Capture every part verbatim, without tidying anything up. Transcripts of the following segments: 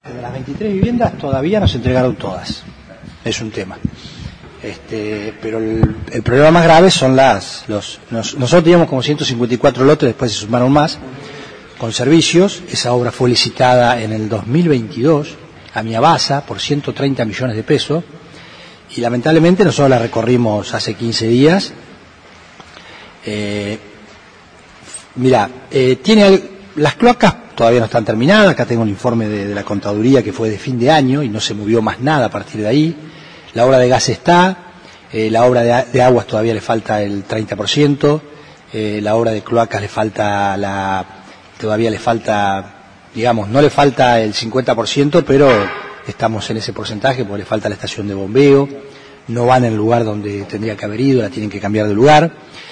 De las veintitrés viviendas todavía no se entregaron todas, es un tema. Este, pero el, el problema más grave son las, los, nos, nosotros teníamos como ciento cincuenta y cuatro lotes, después se sumaron más, con servicios. Esa obra fue licitada en el dos mil veintidós a Miabasa por ciento treinta millones de pesos, y lamentablemente nosotros la recorrimos hace quince días. Eh, mira, eh, tiene las cloacas todavía no están terminadas. Acá tengo un informe de, de la contaduría que fue de fin de año y no se movió más nada a partir de ahí. La obra de gas está, eh, la obra de, de aguas todavía le falta el treinta por ciento, eh, la obra de cloacas le falta la, todavía le falta, digamos, no le falta el cincuenta por ciento, pero estamos en ese porcentaje porque le falta la estación de bombeo, no van en el lugar donde tendría que haber ido, la tienen que cambiar de lugar.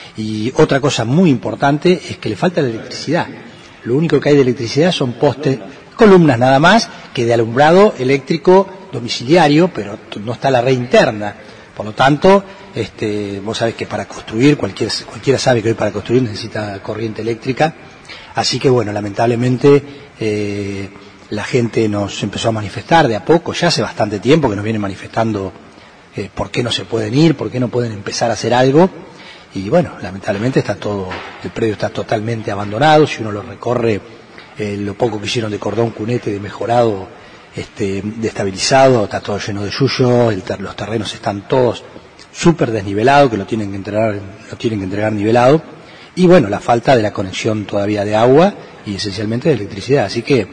Y otra cosa muy importante es que le falta la electricidad. Lo único que hay de electricidad son postes, columnas nada más, que de alumbrado eléctrico domiciliario, pero no está la red interna. Por lo tanto, este, vos sabés que para construir, cualquiera, cualquiera sabe que hoy para construir necesita corriente eléctrica. Así que bueno, lamentablemente eh, la gente nos empezó a manifestar de a poco, ya hace bastante tiempo que nos vienen manifestando eh, por qué no se pueden ir, por qué no pueden empezar a hacer algo. Y bueno, lamentablemente está todo, el predio está totalmente abandonado. Si uno lo recorre, eh, lo poco que hicieron de cordón cunete, de mejorado, este, de estabilizado, está todo lleno de yuyo, el ter, los terrenos están todos súper desnivelados, que lo tienen que entregar, lo tienen que entregar nivelado. Y bueno, la falta de la conexión todavía de agua y esencialmente de electricidad. Así que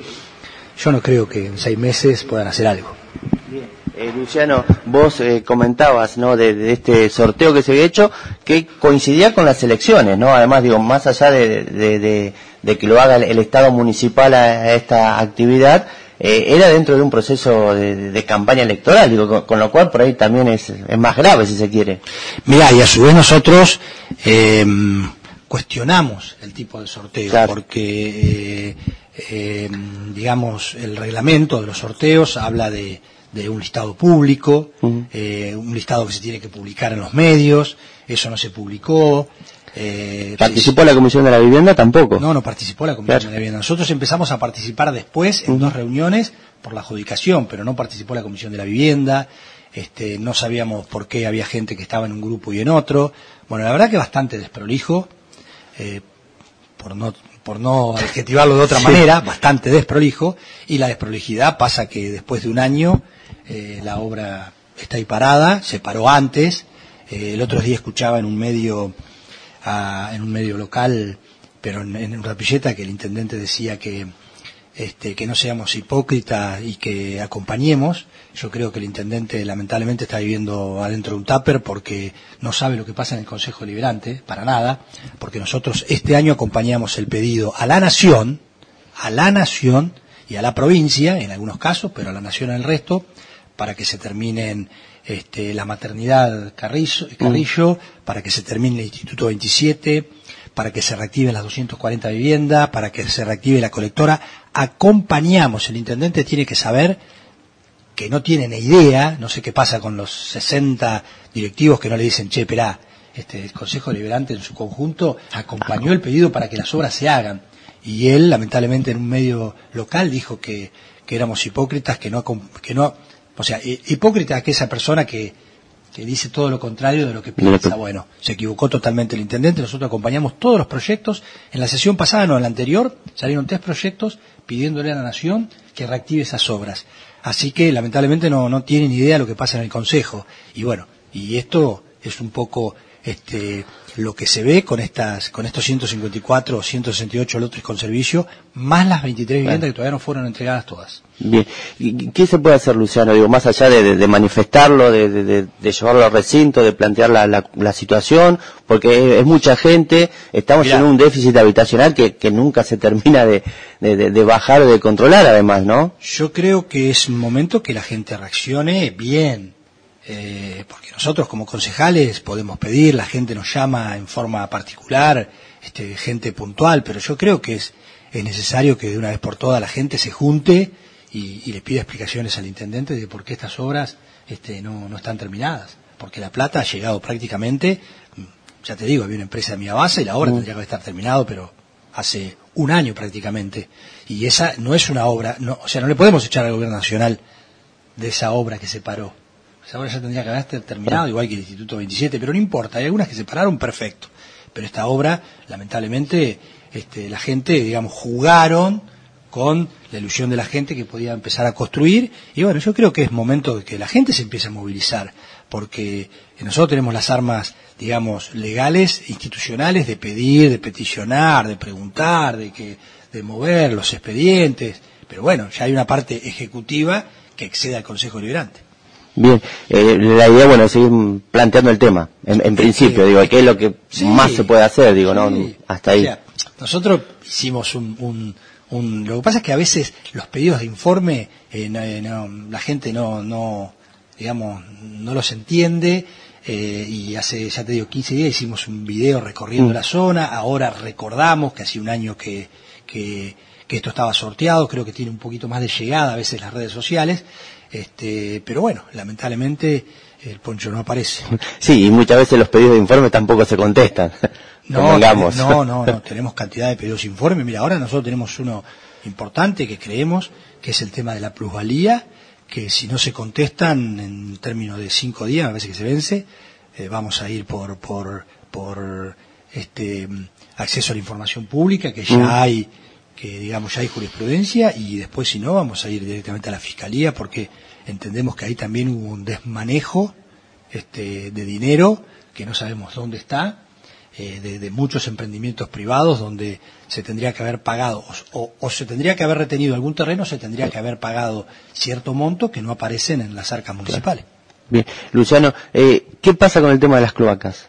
yo no creo que en seis meses puedan hacer algo. Bien. Eh, Luciano, vos eh, comentabas, ¿no?, de, de este sorteo que se había hecho, que coincidía con las elecciones, ¿no? Además, digo, más allá de, de, de, de que lo haga el, el Estado municipal a, a esta actividad, eh, era dentro de un proceso de, de, de campaña electoral, digo, con, con lo cual por ahí también es, es más grave, si se quiere. Mirá, y a su vez nosotros eh, cuestionamos el tipo de sorteo, claro, porque, eh, eh, digamos, el reglamento de los sorteos habla de de un listado público, uh-huh. eh, un listado que se tiene que publicar en los medios. Eso no se publicó. Eh, ¿Participó la Comisión de la Vivienda? Tampoco. No, no participó la Comisión, claro, de la Vivienda. Nosotros empezamos a participar después en uh-huh. dos reuniones por la adjudicación, pero no participó la Comisión de la Vivienda. Este, no sabíamos por qué había gente que estaba en un grupo y en otro. Bueno, la verdad que bastante desprolijo, eh, por no por no adjetivarlo de otra sí. manera, bastante desprolijo, y la desprolijidad pasa que después de un año eh, la obra está ahí parada, se paró antes. Eh, el otro día escuchaba en un medio a, en un medio local, pero en, en Rapilleta, que el intendente decía que este, que no seamos hipócritas y que acompañemos. Yo creo que el intendente lamentablemente está viviendo adentro de un tupper porque no sabe lo que pasa en el Consejo Deliberante, para nada, porque nosotros este año acompañamos el pedido a la Nación, a la Nación y a la provincia, en algunos casos, pero a la Nación en el resto, para que se terminen este, la maternidad Carrillo, Carrillo mm. para que se termine el Instituto veintisiete, para que se reactiven las doscientas cuarenta viviendas, para que se reactive la colectora. Acompañamos, el intendente tiene que saber que no tiene ni idea, no sé qué pasa con los sesenta directivos que no le dicen, che, esperá, este, el Consejo Deliberante en su conjunto acompañó el pedido para que las obras se hagan. Y él, lamentablemente, en un medio local dijo que, que éramos hipócritas, que no, que no, o sea, hipócrita que esa persona que, que dice todo lo contrario de lo que piensa. Bueno, se equivocó totalmente el intendente. Nosotros acompañamos todos los proyectos. En la sesión pasada, no, en la anterior, salieron tres proyectos pidiéndole a la Nación que reactive esas obras. Así que, lamentablemente, no, no tienen idea de lo que pasa en el Consejo. Y bueno, y esto es un poco este lo que se ve con estas con estos ciento cincuenta y cuatro o ciento sesenta y ocho lotes con servicio, más las veintitrés viviendas bueno. que todavía no fueron entregadas todas. Bien. ¿Y qué se puede hacer, Luciano? Digo, más allá de, de, de manifestarlo, de, de, de llevarlo al recinto, de plantear la, la, la situación, porque es, es mucha gente, estamos Mirá. en un déficit habitacional que, que nunca se termina de, de, de, de bajar o de controlar, además, ¿no? Yo creo que es un momento que la gente reaccione bien. Eh, porque nosotros como concejales podemos pedir, la gente nos llama en forma particular, este, gente puntual, pero yo creo que es, es necesario que de una vez por todas la gente se junte y, y le pida explicaciones al intendente de por qué estas obras este, no, no están terminadas, porque la plata ha llegado prácticamente, ya te digo, había una empresa de Miabasa y la obra mm. tendría que estar terminado, pero hace un año prácticamente, y esa no es una obra, no, o sea, no le podemos echar al gobierno nacional de esa obra que se paró. Esa obra ya tendría que haber terminado, igual que el Instituto veintisiete, pero no importa, hay algunas que se pararon, perfecto. Pero esta obra, lamentablemente, este, la gente, digamos, jugaron con la ilusión de la gente que podía empezar a construir, y bueno, yo creo que es momento de que la gente se empiece a movilizar, porque nosotros tenemos las armas, digamos, legales, institucionales, de pedir, de peticionar, de preguntar, de que, de mover los expedientes, pero bueno, ya hay una parte ejecutiva que excede al Consejo Deliberante. Bien, eh, la idea, bueno, es seguir planteando el tema, en, en principio, sí, digo, ¿qué es lo que sí, más se puede hacer? Digo, sí, no, hasta ahí. O sea, nosotros hicimos un, un, un, lo que pasa es que a veces los pedidos de informe, eh, no, no, la gente no, no, digamos, no los entiende, eh, y hace, ya te digo, quince días hicimos un video recorriendo mm. la zona, ahora recordamos que hace un año que, que, que esto estaba sorteado, creo que tiene un poquito más de llegada a veces las redes sociales. Este, pero bueno, lamentablemente el Poncho no aparece. Sí, y muchas veces los pedidos de informe tampoco se contestan. No, no, no, no, tenemos cantidad de pedidos de informe. Mira, ahora nosotros tenemos uno importante que creemos que es el tema de la plusvalía, que si no se contestan en términos de cinco días, a veces que se vence, eh, vamos a ir por, por, por este acceso a la información pública, que ya mm. hay, que digamos ya hay jurisprudencia, y después si no vamos a ir directamente a la Fiscalía, porque entendemos que ahí también hubo un desmanejo este, de dinero que no sabemos dónde está, eh, de, de muchos emprendimientos privados donde se tendría que haber pagado o, o, o se tendría que haber retenido algún terreno, se tendría que haber pagado cierto monto que no aparecen en las arcas municipales. Bien, Luciano, eh, ¿qué pasa con el tema de las cloacas?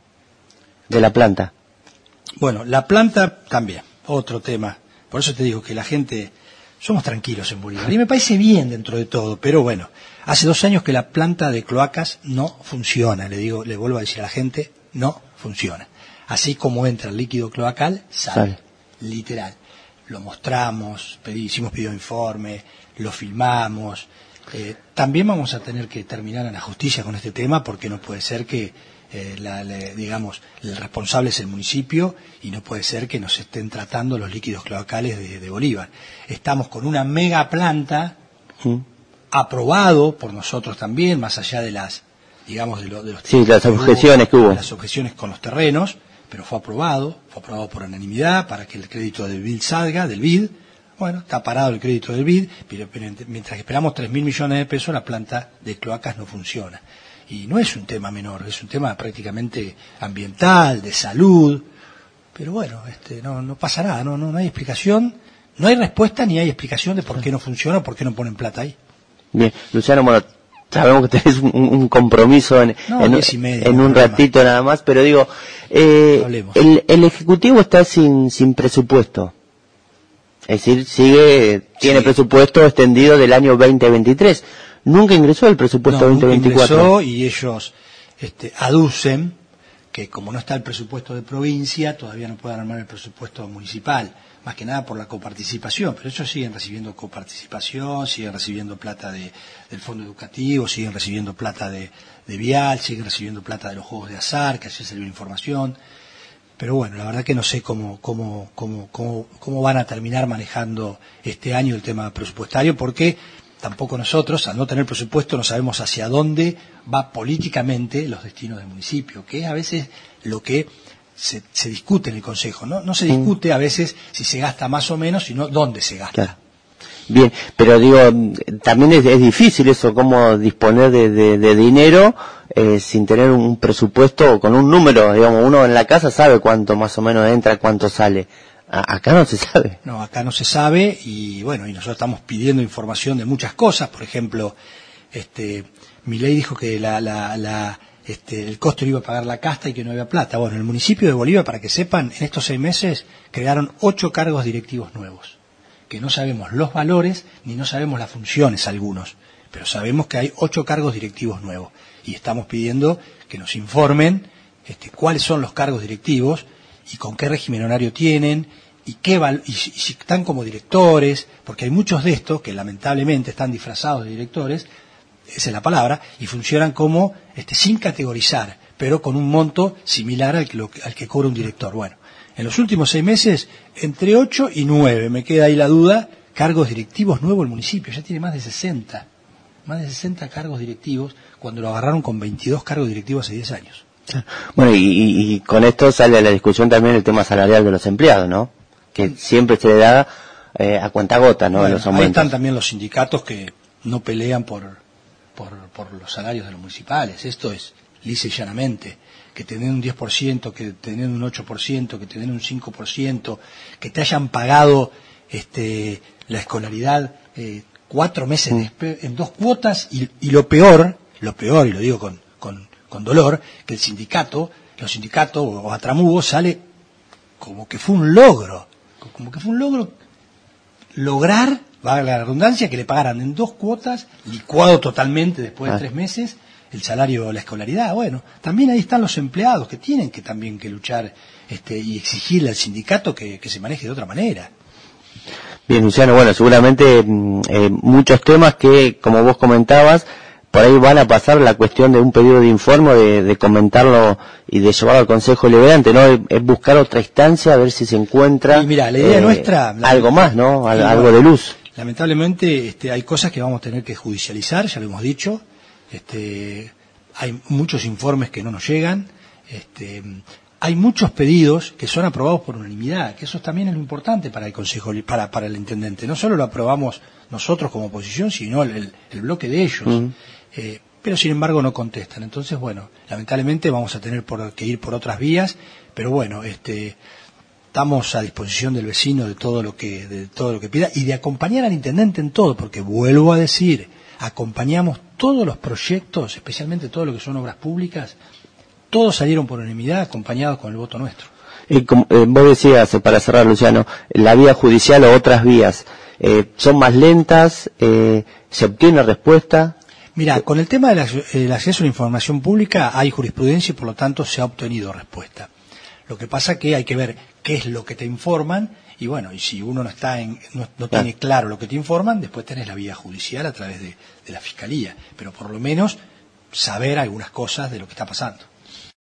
De la planta. Bueno, la planta también, otro tema. Por eso te digo que la gente, somos tranquilos en Bolívar. Y me parece bien dentro de todo, pero bueno, hace dos años que la planta de cloacas no funciona. Le digo, le vuelvo a decir a la gente, no funciona. Así como entra el líquido cloacal, sale. sale. Literal. Lo mostramos, pedí, hicimos pedido de informe, lo filmamos. Eh, también vamos a tener que terminar en la justicia con este tema, porque no puede ser que Eh, la, la, digamos, el responsable es el municipio y no puede ser que nos estén tratando los líquidos cloacales de, de Bolívar. Estamos con una mega planta mm. aprobado por nosotros también, más allá de las, digamos, de, lo, de los sí, las objeciones que hubo, las objeciones con los terrenos, pero fue aprobado, fue aprobado por unanimidad para que el crédito del B I D salga, del B I D. Bueno, está parado el crédito del B I D, pero, pero mientras esperamos tres mil millones de pesos, la planta de cloacas no funciona. Y no es un tema menor, es un tema prácticamente ambiental, de salud, pero bueno, este, no, no pasa nada, no, no, no hay explicación, no hay respuesta ni hay explicación de por qué no funciona, por qué no ponen plata ahí. Bien, Luciano, bueno, sabemos que tenés un, un compromiso en, no, en, y media, en un ratito más. nada más, pero digo, eh, el, el Ejecutivo está sin, sin presupuesto. Es decir, sigue, tiene sí. presupuesto extendido del año veinte veintitrés. Nunca ingresó el presupuesto no, veinte veinticuatro. Nunca ingresó, y ellos este, aducen que como no está el presupuesto de provincia, todavía no pueden armar el presupuesto municipal, más que nada por la coparticipación, pero ellos siguen recibiendo coparticipación, siguen recibiendo plata de, del fondo educativo, siguen recibiendo plata de, de vial, siguen recibiendo plata de los juegos de azar, que ayer salió información. Pero bueno, la verdad que no sé cómo, cómo, cómo, cómo, cómo van a terminar manejando este año el tema presupuestario, porque tampoco nosotros, al no tener presupuesto, no sabemos hacia dónde va políticamente los destinos del municipio, que es a veces lo que se, se discute en el Consejo, ¿no? No se discute a veces si se gasta más o menos, sino dónde se gasta. Claro. Bien, pero digo, también es, es difícil eso, cómo disponer de, de, de dinero eh, sin tener un presupuesto con un número, digamos, uno en la casa sabe cuánto más o menos entra, cuánto sale. Acá no se sabe. No, acá no se sabe, y bueno, y nosotros estamos pidiendo información de muchas cosas. Por ejemplo, este, Milei dijo que la, la, la, este, el costo lo iba a pagar la casta y que no había plata. Bueno, en el municipio de Bolívar, para que sepan, en estos seis meses crearon ocho cargos directivos nuevos, que no sabemos los valores ni no sabemos las funciones algunos, pero sabemos que hay ocho cargos directivos nuevos, y estamos pidiendo que nos informen este, cuáles son los cargos directivos y con qué régimen horario tienen, y qué val- y si, si están como directores, porque hay muchos de estos que lamentablemente están disfrazados de directores, esa es la palabra, y funcionan como este, sin categorizar, pero con un monto similar al que, lo, al que cobra un director. Bueno, En los últimos seis meses, entre ocho y nueve, me queda ahí la duda, cargos directivos nuevos el municipio, ya tiene más de sesenta, más de sesenta cargos directivos, cuando lo agarraron con veintidós cargos directivos hace diez años. Bueno, y, y, y con esto sale a la discusión también el tema salarial de los empleados, ¿no? Que siempre se le da eh, a cuentagotas, ¿no? Bueno, los aumentos. ahí están también los sindicatos que no pelean por, por, por los salarios de los municipales. Esto es lisa y llanamente. Que te den un diez por ciento, que te den un ocho por ciento, que te den un cinco por ciento, que te hayan pagado este, la escolaridad eh, cuatro meses mm. después, en dos cuotas, y, y lo peor, lo peor, y lo digo con, con, con dolor, que el sindicato, los sindicatos o Atramugo sale como que fue un logro, como que fue un logro lograr, valga la redundancia, que le pagaran en dos cuotas, licuado totalmente después de ah. tres meses, el salario, la escolaridad. Bueno, también ahí están los empleados que tienen que también que luchar este, y exigirle al sindicato que, que se maneje de otra manera. Bien, Luciano, bueno, seguramente eh, muchos temas que, como vos comentabas, por ahí van a pasar la cuestión de un pedido de informe, de, de comentarlo y de llevarlo al Consejo Deliberante, ¿no? Es, es buscar otra instancia, a ver si se encuentra y mira, la idea eh, nuestra, la, algo más, ¿no? Al, y, algo bueno, de luz. Lamentablemente este, hay cosas que vamos a tener que judicializar, ya lo hemos dicho. Este, hay muchos informes que no nos llegan, este, hay muchos pedidos que son aprobados por unanimidad, que eso también es lo importante para el Consejo, para, para el Intendente. No solo lo aprobamos nosotros como oposición, sino el, el, el bloque de ellos. Uh-huh. Eh, pero sin embargo no contestan. Entonces, bueno, lamentablemente vamos a tener por, que ir por otras vías, pero bueno, este, estamos a disposición del vecino de todo lo que, de todo lo que pida y de acompañar al Intendente en todo, porque vuelvo a decir, acompañamos todos los proyectos, especialmente todo lo que son obras públicas, todos salieron por unanimidad acompañados con el voto nuestro. Y como, eh, vos decías, para cerrar, Luciano, la vía judicial o otras vías, eh, ¿son más lentas? Eh, ¿Se obtiene respuesta? Mira, con el tema del acceso a la información pública hay jurisprudencia y por lo tanto se ha obtenido respuesta. Lo que pasa que hay que ver qué es lo que te informan y bueno, y si uno no está en, no, no tiene claro lo que te informan, después tenés la vía judicial a través de, de la Fiscalía, pero por lo menos saber algunas cosas de lo que está pasando.